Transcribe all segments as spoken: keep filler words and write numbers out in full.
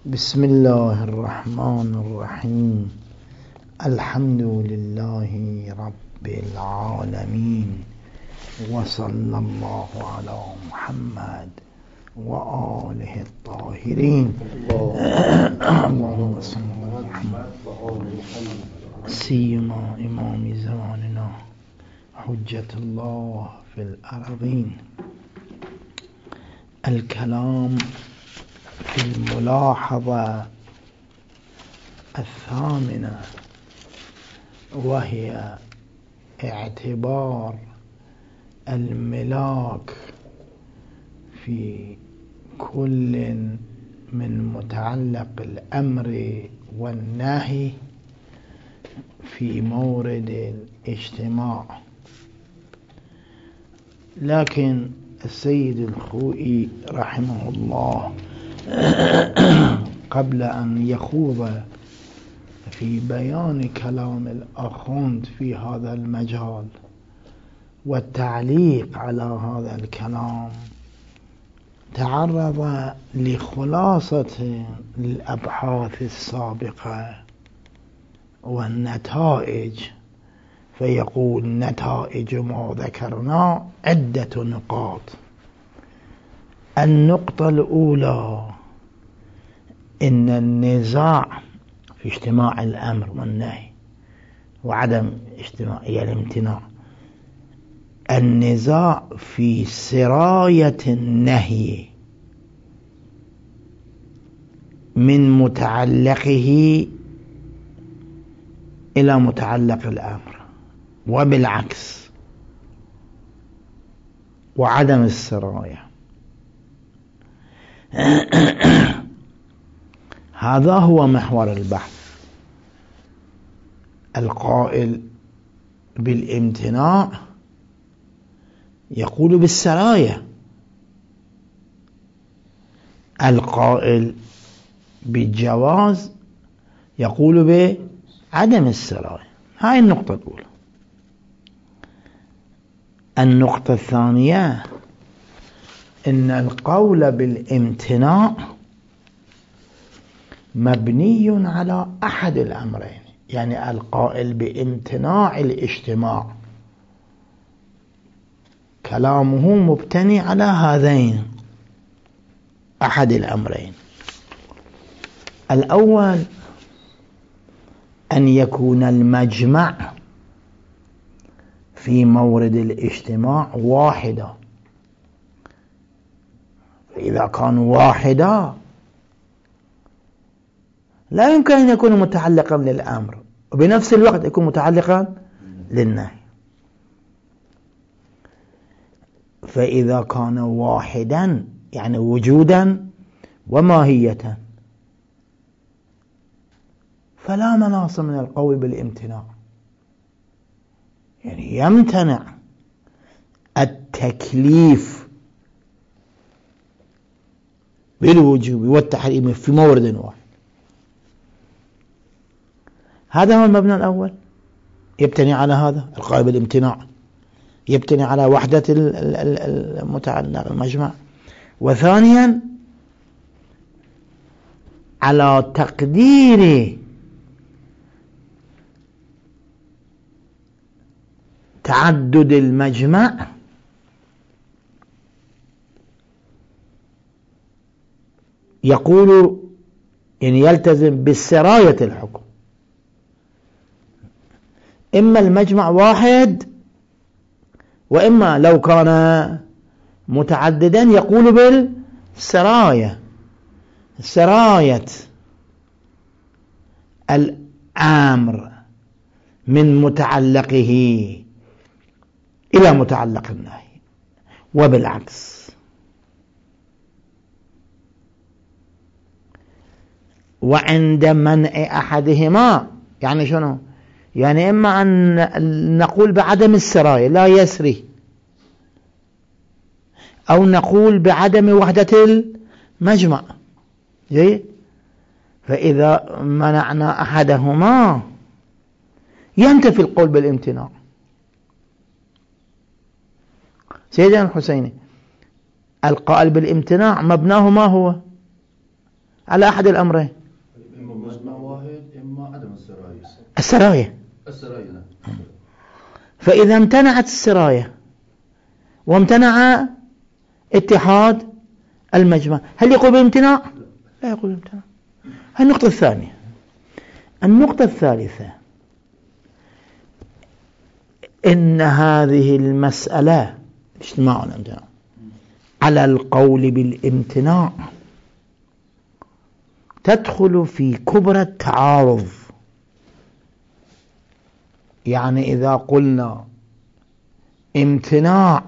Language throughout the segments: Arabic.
بسم الله الرحمن الرحيم. الحمد لله رب العالمين، وصلى الله على محمد وآله الطاهرين. اللهم صل على محمد سيما إمام زماننا حجة الله في الأرضين. الكلام في الملاحظة الثامنة، وهي اعتبار الملاك في كل من متعلق الأمر والنهي في مورد الاجتماع. لكن السيد الخوئي رحمه الله قبل أن يخوض في بيان كلام الأخوند في هذا المجال والتعليق على هذا الكلام، تعرض لخلاصة الأبحاث السابقة والنتائج، فيقول: نتائج ما ذكرنا عدة نقاط. النقطة الأولى: إن النزاع في اجتماع الأمر والنهي وعدم اجتماع يعني الامتناع، النزاع في سراية النهي من متعلقه إلى متعلق الأمر، وبالعكس، وعدم السراية. هذا هو محور البحث. القائل بالامتناع يقول بالسراية، القائل بالجواز يقول بعدم السراية. هاي النقطة الأولى. النقطة الثانية: إن القول بالامتناع مبني على أحد الأمرين، يعني القائل بامتناع الاجتماع كلامه مبتني على هذين أحد الأمرين. الأول: أن يكون المجمع في مورد الاجتماع واحدا، فإذا كان واحدا لا يمكن أن يكون متعلقا للأمر وبنفس الوقت يكون متعلقا للنهي. فإذا كان واحدا يعني وجودا وماهية، فلا مناص من القول بالامتناع، يعني يمتنع التكليف بالوجوب والتحريم في مورد واحد. هذا هو المبنى الأول، يبتني على هذا القائل بالامتناع، يبتني على وحدة المتعلق المجمع. وثانيا: على تقدير تعدد المجمع يقول يعني يلتزم بالسراية الحكم. إما المجمع واحد، وإما لو كان متعددا يقول بالسراية، سراية الأمر من متعلقه إلى متعلق النهي، وبالعكس. وعند منع أحدهما يعني شنو؟ يعني إما أن نقول بعدم السراية لا يسري، أو نقول بعدم وحدة المجمع. جيد؟ فإذا منعنا أحدهما ينتفي القول بالامتناع. سيدنا الحسيني القائل بالامتناع مبناه ما هو؟ على أحد الأمرين، إما مجمع واحد إما عدم السراية. السراية السراية. فإذا امتنعت السراية وامتنع اتحاد المجمع، هل يقول بالامتناع؟ لا يقول بالامتناع. النقطة الثانية. النقطة الثالثة، إن هذه المسألة اجتماع الامتناع على القول بالامتناع تدخل في كبرى التعارض. يعني إذا قلنا امتناع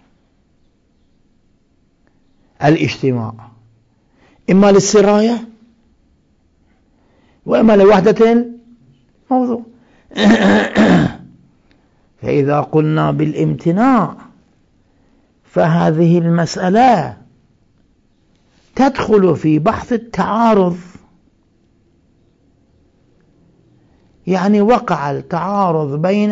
الاجتماع إما للسراية وإما لوحدة الموضوع. فإذا قلنا بالامتناع فهذه المسألة تدخل في بحث التعارض. يعني وقع التعارض بين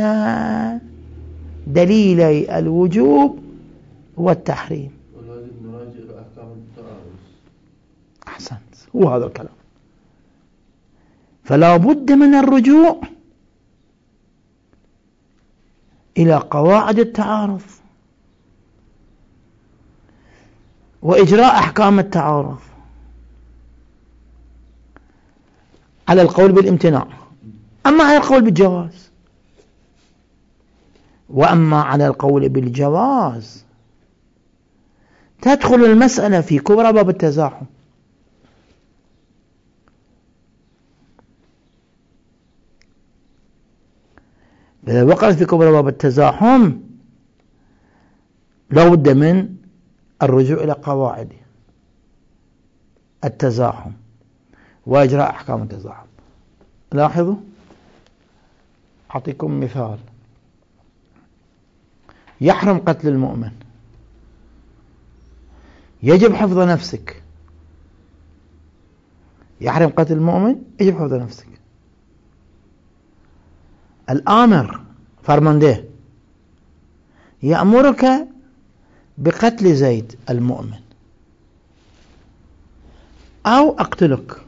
دليلي الوجوب والتحريم. ولازم نراجع إلى أحكام التعارض. أحسنت، هو هذا الكلام. فلا بد من الرجوع إلى قواعد التعارض وإجراء أحكام التعارض على القول بالامتناع، أما على القول بالجواز. وأما على القول بالجواز تدخل المسألة في كبرى باب التزاحم. إذا وقعت في كبرى باب التزاحم لا بد من الرجوع إلى قواعد التزاحم وإجراء أحكام التزاحم. لاحظوا، أعطيكم مثال. يحرم قتل المؤمن، يجب حفظ نفسك. يحرم قتل المؤمن، يجب حفظ نفسك. الآمر فرمانده يأمرك بقتل زيد المؤمن أو أقتلك.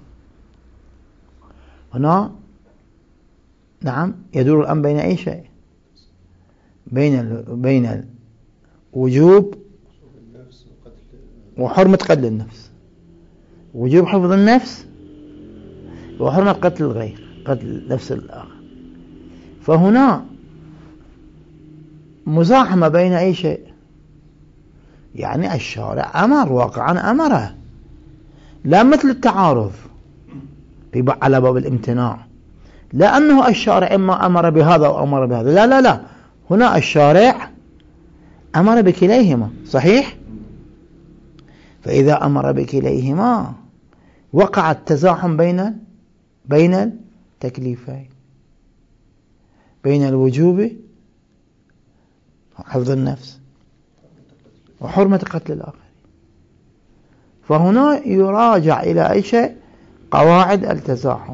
هنا نعم يدور الأمر بين أي شيء، بين بين وجوب وحرمة قتل النفس، وجوب حفظ النفس وحرمة قتل الغير، قتل نفس الآخر. فهنا مزاحمة بين أي شيء. يعني الشارع أمر، واقعا أمره، لا مثل التعارض في على باب الامتناع، لأنه الشارع إما أمر بهذا أو أمر بهذا. لا لا لا، هنا الشارع أمر بكليهما، صحيح؟ فإذا أمر بكليهما وقع التزاحم بين بين التكليفين، بين الوجوب حفظ النفس وحرمة قتل الآخر. فهنا يراجع إلى أي شيء؟ قواعد التزاحم.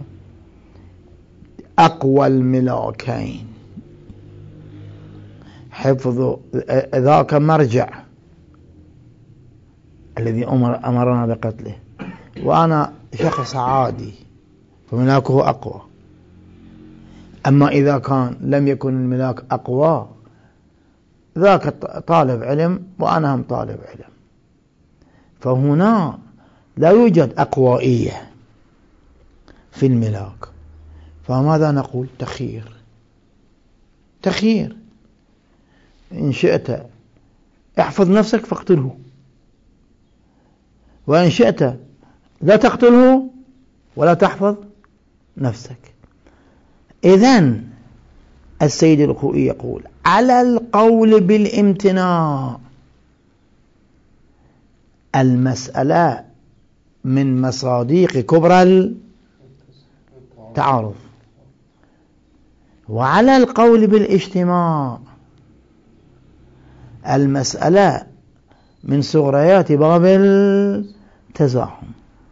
أقوى الملاكين حفظ ذاك مرجع الذي أمر أمرنا بقتله، وأنا شخص عادي فملاكه أقوى. أما إذا كان لم يكن الملاك أقوى، ذاك طالب علم وأنا هم طالب علم، فهنا لا يوجد أقوائية في الملاك. فماذا نقول؟ تخيير. تخيير، إن شئت احفظ نفسك فاقتله، وإن شئت لا تقتله ولا تحفظ نفسك. إذن السيد الخوئي يقول على القول بالامتناع المسألة من مصادق كبرى التعارض، وعلى القول بالاجتماع المسألة من صغريات باب التزاحم.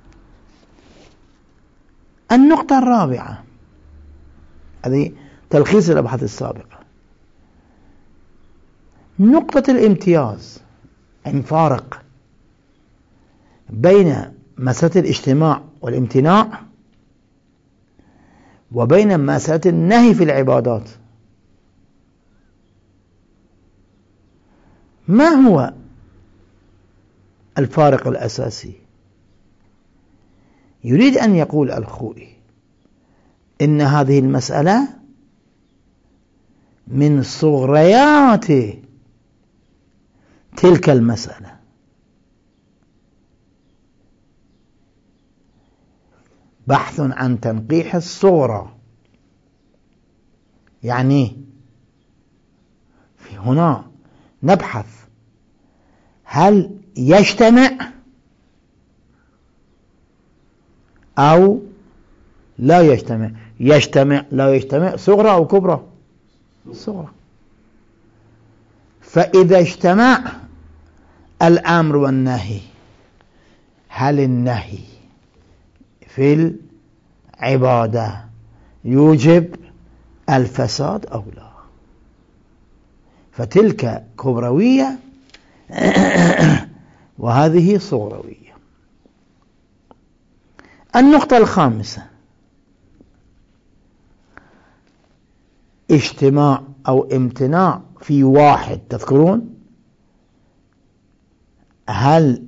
النقطة الرابعة، هذه تلخيص الأبحاث السابقة، نقطة الامتياز، يعني فارق بين مسألة الاجتماع والامتناع وبين مسألة النهي في العبادات. ما هو الفارق الأساسي؟ يريد أن يقول الخوئي إن هذه المسألة من صغريات تلك المسألة، بحث عن تنقيح الصغرى. يعني في هنا نبحث هل يجتمع أو لا يجتمع. يجتمع لا يجتمع، صغرى أو كبرى؟ صغرى. فإذا اجتمع الأمر والنهي، هل النهي في العبادة يوجب الفساد أو لا؟ فتلك كبروية وهذه صغروية. النقطة الخامسة: اجتماع أو امتناع في واحد. تذكرون هل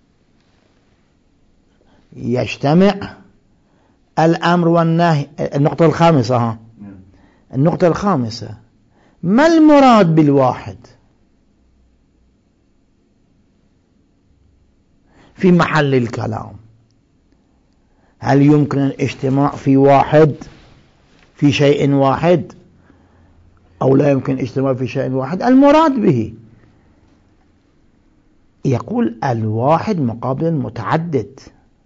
يجتمع الأمر والنهي؟ النقطة الخامسة ها النقطة الخامسة: ما المراد بالواحد في محل الكلام؟ هل يمكن الاجتماع في واحد في شيء واحد أو لا يمكن الاجتماع في شيء واحد؟ المراد به يقول الواحد مقابل المتعدد،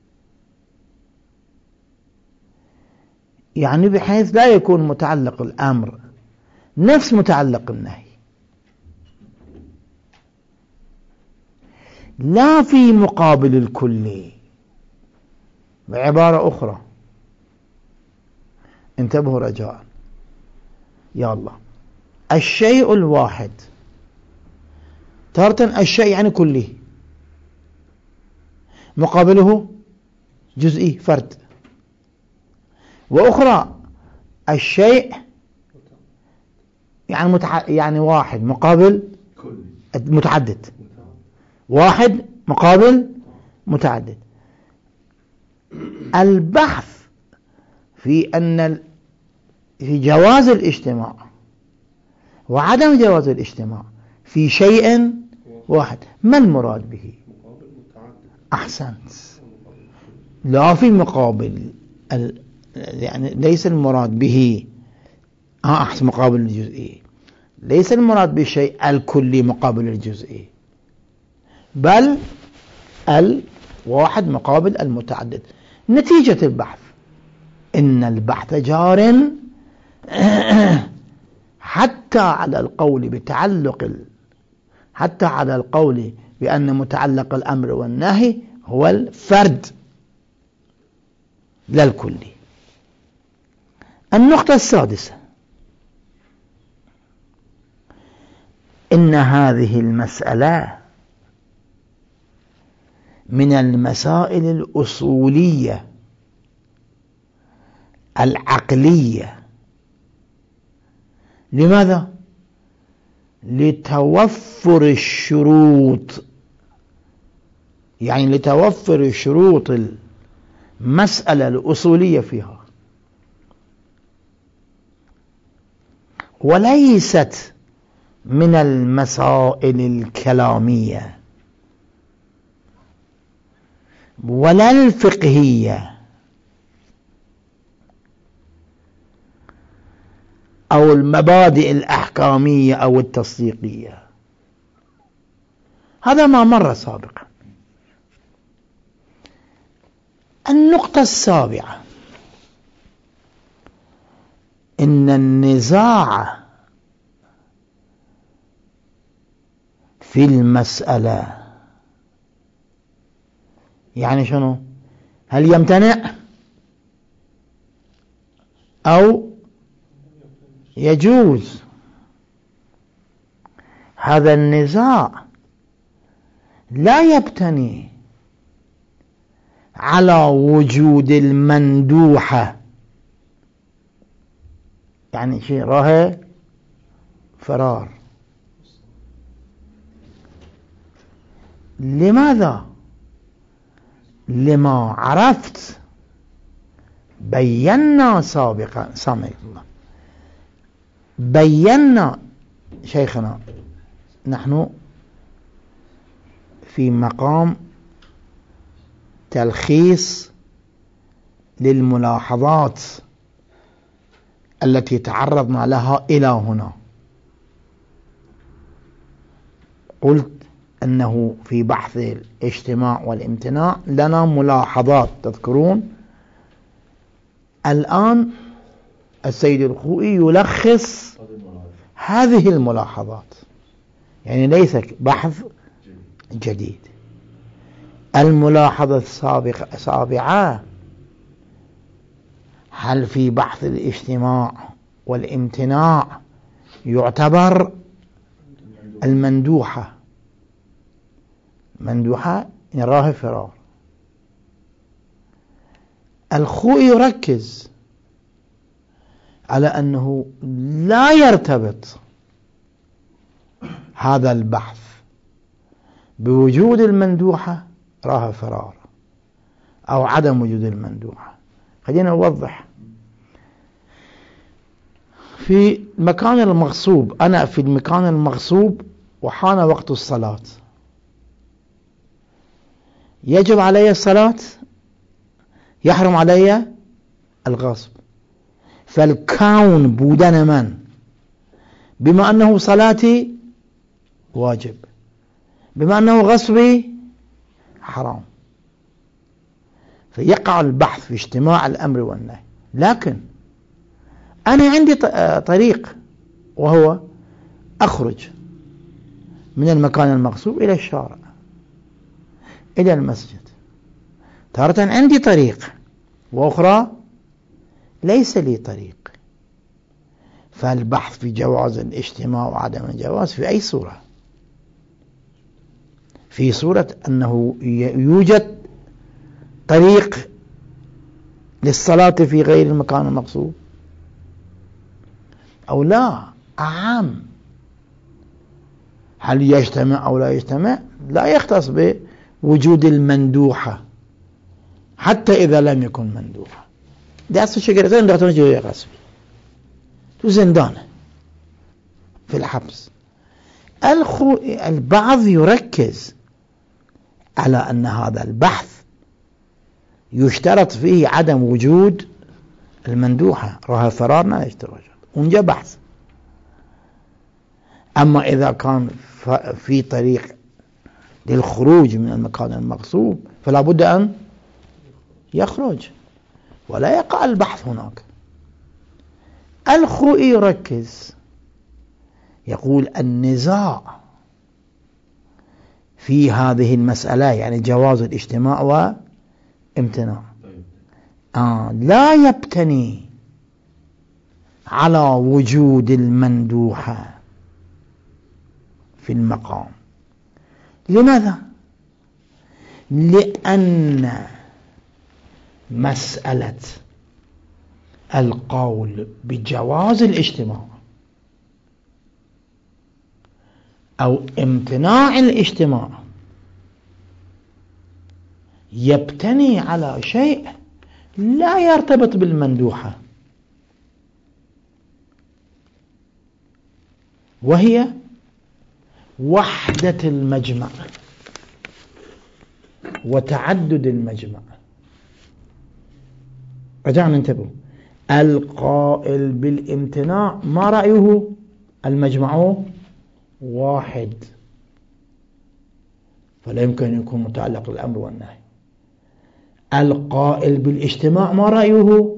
يعني بحيث لا يكون متعلق الأمر نفس متعلق النهي، لا في مقابل الكلي. بعبارة أخرى، انتبهوا رجاء يا الله، الشيء الواحد تارة الشيء يعني كلي، مقابله جزئي فرد، وأخرى الشيء يعني متع... يعني واحد مقابل متعدد، واحد مقابل متعدد. البحث في أن في جواز الاجتماع وعدم جواز الاجتماع في شيء واحد، ما المراد به؟ أحسنت، لا في مقابل ال... يعني ليس المراد به آه أحسن مقابل الجزئي، ليس المراد بالشيء الكلي مقابل الجزئي، بل الواحد مقابل المتعدد. نتيجة البحث إن البحث جار حتى على القول بتعلق ال... حتى على القول بأن متعلق الأمر والنهي هو الفرد لا الكلي. النقطة السادسة: إن هذه المسألة من المسائل الأصولية العقلية. لماذا؟ لتوفر الشروط، يعني لتوفر شروط المسألة الأصولية فيها، وليست من المسائل الكلامية ولا الفقهية أو المبادئ الأحكامية أو التصديقية. هذا ما مر سابقا. النقطة السابعة: إن النزاع في المسألة يعني شنو؟ هل يمتنع أو يجوز؟ هذا النزاع لا يبتني على وجود المندوحة، يعني شيء راه فرار. لماذا؟ لما عرفت بينا سابقا سامح الله بينا شيخنا، نحن في مقام تلخيص للملاحظات التي تعرضنا لها إلى هنا. قلت أنه في بحث الاجتماع والامتناع لنا ملاحظات، تذكرون؟ الآن السيد الخوئي يلخص هذه الملاحظات، يعني ليس بحث جديد. الملاحظة السابقة السابعة: هل في بحث الاجتماع والامتناع يعتبر المندوحة مندوحة يراه فرار؟ الخوئي يركز على أنه لا يرتبط هذا البحث بوجود المندوحة راه فرار أو عدم وجود المندوحة. خلينا نوضح. في المكان المغصوب، أنا في المكان المغصوب وحان وقت الصلاة، يجب علي الصلاة، يحرم علي الغصب. فالكون بودن من بما أنه صلاتي واجب، بما أنه غصبي حرام، فيقع البحث في اجتماع الأمر والنهي. لكن أنا عندي طريق، وهو أخرج من المكان المغصوب إلى الشارع، إلى المسجد. تارة عندي طريق، وأخرى ليس لي طريق. فالبحث في جواز الاجتماع وعدم الجواز في أي صورة؟ في صورة أنه يوجد طريق للصلاة في غير المكان المغصوب أو لا. أعم، هل يجتمع أو لا يجتمع لا يختص بوجود المندوحة، حتى إذا لم يكن مندوحة. ده أصل شجرتين دكتور جوية غصبي تزندانه في الحبس. الخو... البعض يركز على أن هذا البحث يشترط فيه عدم وجود المندوحة، راه فرارنا يشترط ونجا بحث. أما إذا كان في طريق للخروج من المكان المغصوب فلا بد أن يخرج ولا يقع البحث هناك. الخوئي يركز، يقول النزاع في هذه المسألة، يعني جواز الاجتماع وامتناع، آه لا يبتني على وجود المندوحة في المقام. لماذا؟ لأن مسألة القول بجواز الاجتماع أو امتناع الاجتماع يبتني على شيء لا يرتبط بالمندوحة، وهي وحدة المجمع وتعدد المجمع. رجعنا ننتبه، القائل بالامتناع ما رأيه؟ المجمع واحد، فلا يمكن أن يكون متعلق الأمر والنهي. القائل بالاجتماع ما رأيه؟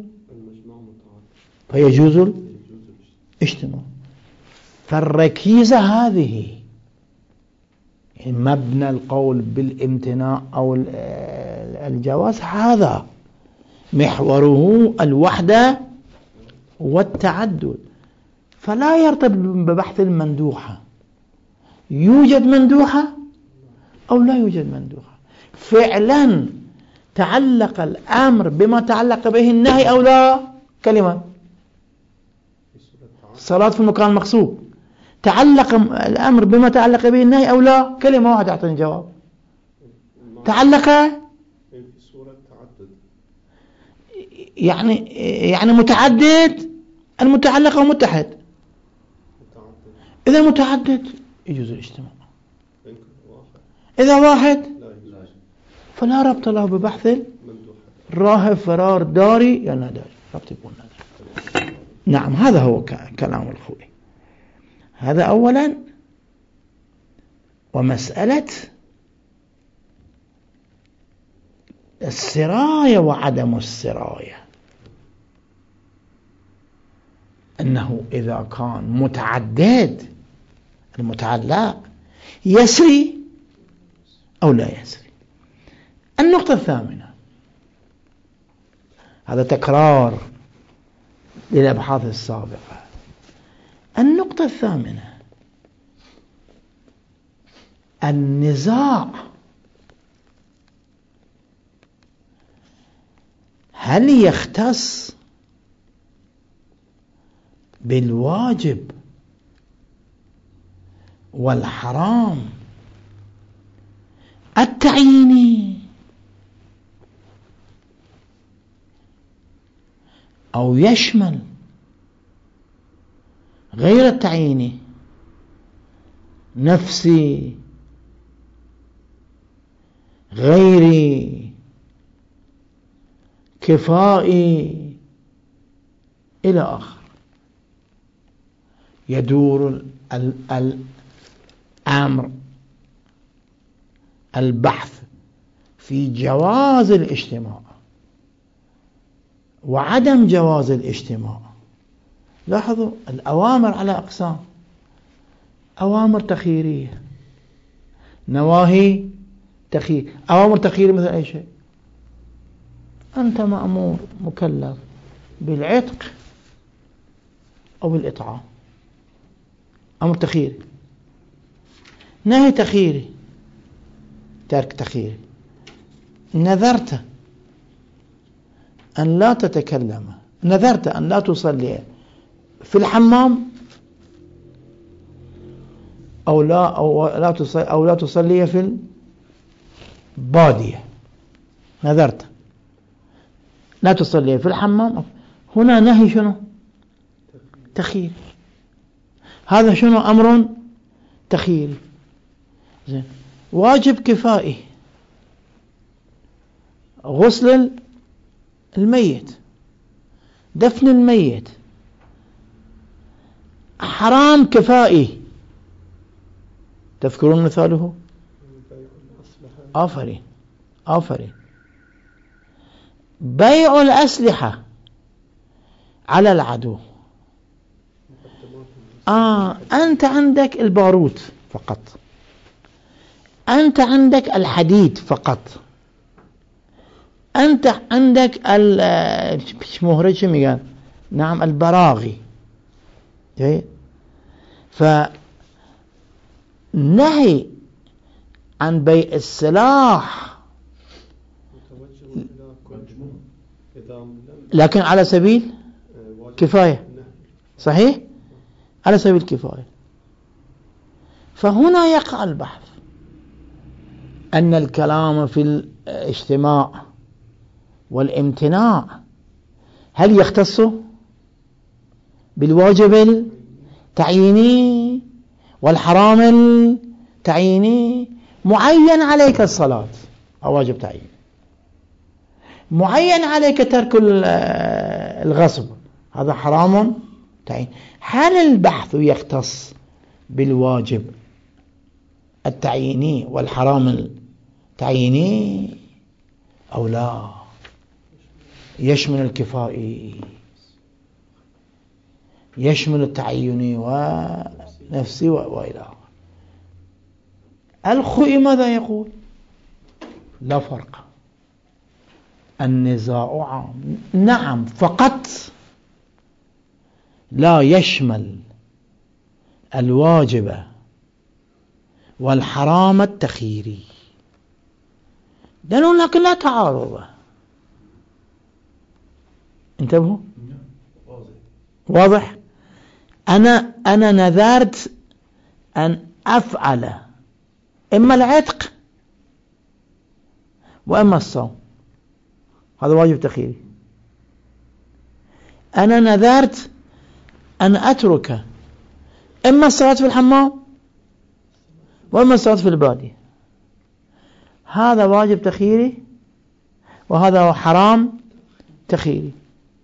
فيجوز الاجتماع. فالركيزة هذه، يعني مبنى القول بالامتناع أو الجواز، هذا محوره الوحدة والتعدد، فلا يرتبط ببحث المندوحة. يوجد مندوحة أو لا يوجد مندوحة. فعلا تعلق الأمر بما تعلق به النهي أو لا؟ كلمة. الصلاة في المكان المغصوب تعلق الأمر بما تعلق به النهي أو لا؟ كلمة واحدة أعطيني جواب. تعلق في صورة تعدد، يعني يعني متعدد، المتعلق أو متحد. متعدد. إذا متعدد يجوز الاجتماع، يمكن واحد. إذا واحد لا يجوز. فلا ربط له ببحث مندوحة. الراهب فرار داري يا ناداري، ربط يكون ناداري. نعم، هذا هو كلام الخوي. هذا أولا. ومسألة السراية وعدم السراية، أنه إذا كان متعدد المتعلق يسري أو لا يسري. النقطة الثامنة، هذا تكرار للأبحاث السابقة. النقطة الثامنة، النزاع هل يختص بالواجب والحرام التعييني أو يشمل غير التعييني، نفسي، غيري، كفائي إلى آخر. يدور الأمر البحث في جواز الاجتماع وعدم جواز الاجتماع. لاحظوا الأوامر على أقسام: أوامر تخييرية، نواهي تخيير. أوامر تخييرية مثل أي شيء، أنت مأمور مكلف بالعتق أو بالإطعام، أمر تخييري. نهي تخييري، ترك تخييري. نذرت أن لا تتكلم، نذرت أن لا تصلي في الحمام أو لا أو لا تصلي أو لا تصلي في البادية. نذرت لا تصلي في الحمام. هنا نهي شنو؟ تخييري. هذا شنو؟ أمر تخييري. زين. واجب كفائي، غسل الميت، دفن الميت. حرام كفائي، تذكرون مثاله؟ آفرين آفرين بيع الأسلحة على العدو. آه أنت عندك الباروت فقط، أنت عندك الحديد فقط، أنت عندك المهرج شميان، نعم البراغي. فنهي عن بيع السلاح لكن على سبيل كفاية، صحيح؟ على سبيل الكفاية. فهنا يقع البحث أن الكلام في الاجتماع والامتناع هل يختص بالواجب التعييني والحرام التعييني؟ معين عليك الصلاة أو واجب تعيين، معين عليك ترك الغصب، هذا حرام تعيين. هل البحث يختص بالواجب التعييني والحرام التعييني أو لا؟ يشمل الكفائي، يشمل التعييني ونفسي وإلى آخره. الخوئي ماذا يقول؟ لا فرق، النزاع عام. نعم، فقط لا يشمل الواجب والحرام التخييري. دليل لكن لا تعارض. انتبهوا، واضح. أنا أنا نذرت أن أفعل إما العتق وإما الصوم، هذا واجب تخييري. أنا نذرت أن أترك إما الصلاة في الحمام وإما الصلاة في البادية، هذا واجب تخييري وهذا هو حرام تخييري.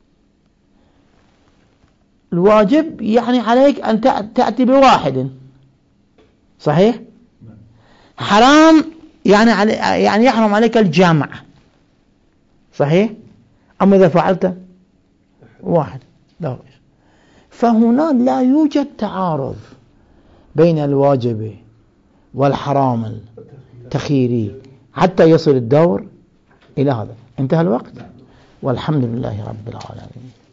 الواجب يعني عليك أن تأتي بواحد، صحيح؟ حرام يعني علي يعني يحرم عليك الجمع، صحيح؟ أما إذا فعلت واحد لا. فهنا لا يوجد تعارض بين الواجب والحرام التخييري حتى يصل الدور إلى هذا. انتهى الوقت، والحمد لله رب العالمين.